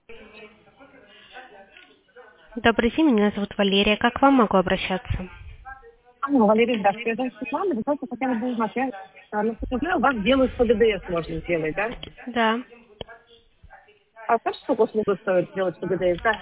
Добрый день, меня зовут Валерия. Как к вам могу обращаться? Алло, Валерий, здравствуйте. Я зовут Светлана. Вы просто хотела бы узнать, я, насколько знаю, у вас делают по ГДС можно сделать, да? Да. А скажите, сколько услуга стоит сделать по ГДС, да?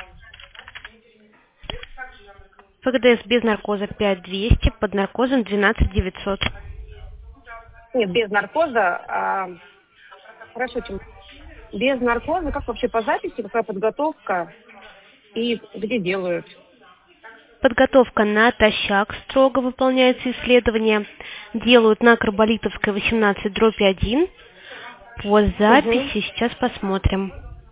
ПГДС без наркоза 5200, под наркозом 12900. Нет, без наркоза. Хорошо, чем без наркоза, как вообще по записи, какая подготовка и где делают? Подготовка натощак, строго выполняется исследование. Делают на Карболитовской 18/1. По Угу. записи сейчас посмотрим.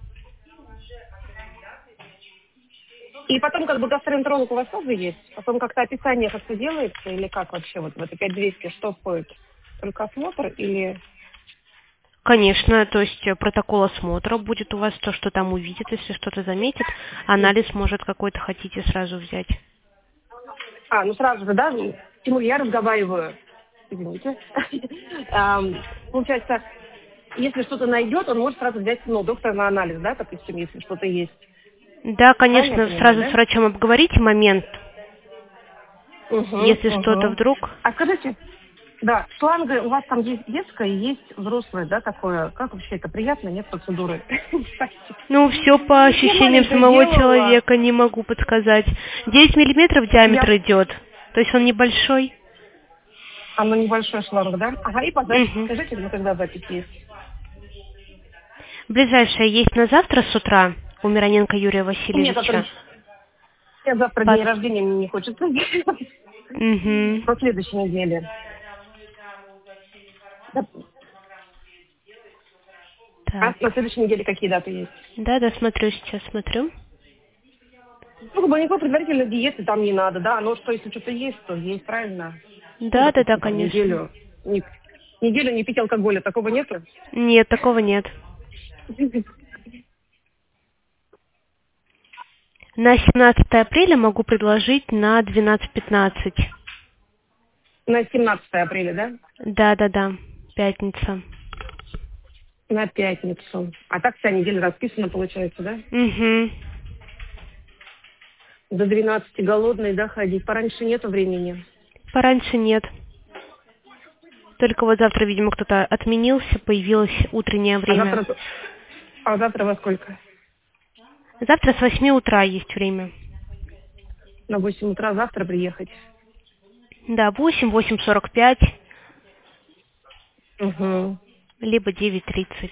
И потом как бы гастроэнтеролог у вас тоже есть? Потом как-то описание как-то делается или как вообще вот в это 5200 что входит? Только осмотр или... Конечно, то есть протокол осмотра будет у вас, то, что там увидит, если что-то заметит. Анализ может какой-то хотите сразу взять. Ну сразу же, да? Тимур, я разговариваю. Извините. Получается, если что-то найдет, он может сразу взять доктора на анализ, да, допустим, если что-то есть. Да, Правильно я конечно, понимаю, сразу с да? врачом обговорите момент, если что-то Угу. вдруг. А скажите, да, шланга у вас там есть детская и есть взрослая, да, такое? Как вообще это приятно, нет, процедуры? Ну, все по Я ощущениям маленькая самого делала, человека, не могу подсказать. 9 миллиметров я... диаметр идет, то есть он небольшой. Она небольшой шланг, да? Ага, и по записи, Мгм. скажите, когда запись есть? Ближайшая есть на завтра с утра у Мироненко Юрия Нет, Васильевича. я завтра Под... день рождения, мне не хочется. Мгм. На следующей неделе. Да. А Так. на следующей неделе какие даты есть? Да, смотрю сейчас, смотрю. Ну, как бы никакой предварительной диеты там не надо, да, но что, если что-то есть, то есть, правильно? Ну, Да, допустим, там конечно. неделю не пить алкоголя, такого нету? Нет, такого нет. На 17 апреля могу предложить на 12:15. На 17 апреля, да? Да, пятница. На пятницу. А так вся неделя расписана, получается, да? Угу. До 12 голодный, да, ходить. Пораньше нету времени. Пораньше нет. Только вот завтра, видимо, кто-то отменился, появилось утреннее А время. завтра, а завтра во сколько? Завтра с 8 утра есть время. На 8 утра завтра приехать. Да, 8:45, Угу. либо 9:30.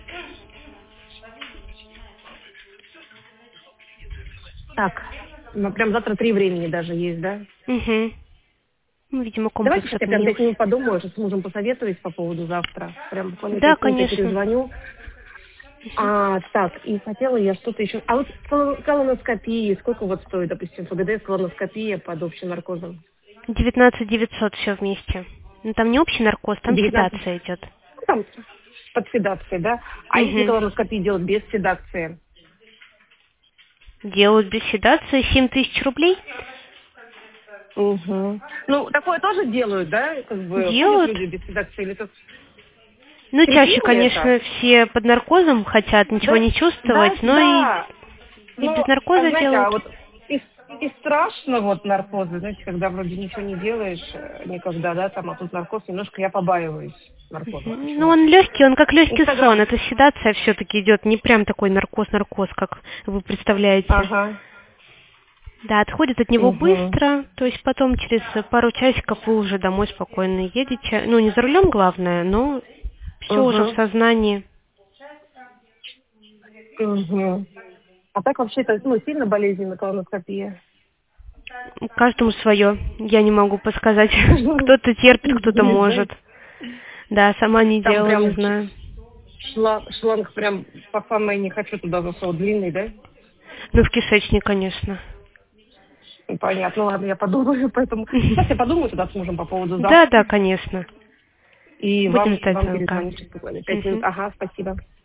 Так, ну, прям завтра 3 времени даже есть, да? Угу. Ну, видимо, Давайте комплекс сейчас я прям 5 отменился. минут подумаю, что с мужем посоветуюсь по поводу завтра. Прям буквально Да, 5 минут я конечно. перезвоню. Так, и хотела я что-то еще. А вот колоноскопия, сколько вот стоит, допустим, ПГД, колоноскопия под общим наркозом? 19 900 все вместе. Ну, там не общий наркоз, там 19. седация идет. Ну, там под седацией, да? А если Угу. колоноскопию делать без седации? Делают без седации 7 000 рублей. Угу. Ну, такое тоже делают, да? Как бы ходят Делают. люди без седации или как? Ну, чаще, Крепилы это? конечно, все под наркозом хотят ничего Да, не чувствовать, да, но да. и без Ну, а наркоза знаете, делают. а вот и страшно вот наркозы, знаете, когда вроде ничего не делаешь никогда, да, там, а тут наркоз, немножко я побаиваюсь наркозов Ну, он почему-то. легкий, он как легкий Инстаграм. сон. Это седация все-таки идет, не прям такой наркоз, как вы представляете. Ага. Да, отходит от него Угу. быстро, то есть потом через пару часиков вы уже домой спокойно едете. Ну, не за рулем, главное, но все уже в Угу. сознании. Угу. А так вообще это, ну, сильно болезненно колоноскопия. Каждому свое. Я не могу подсказать. Кто-то терпит, кто-то Не может. знаете? Да, сама не Там делала, не прям знаю. шланг прям по самой не хочу туда засовывать, длинный, да? Ну, в кишечник, конечно. Понятно, ладно, я подумаю, поэтому... Сейчас я подумаю туда с мужем по поводу Да, завтра. конечно. И Будем вам ждать звонка. перезвоню через буквально 5 минут. Мгм. Ага, спасибо.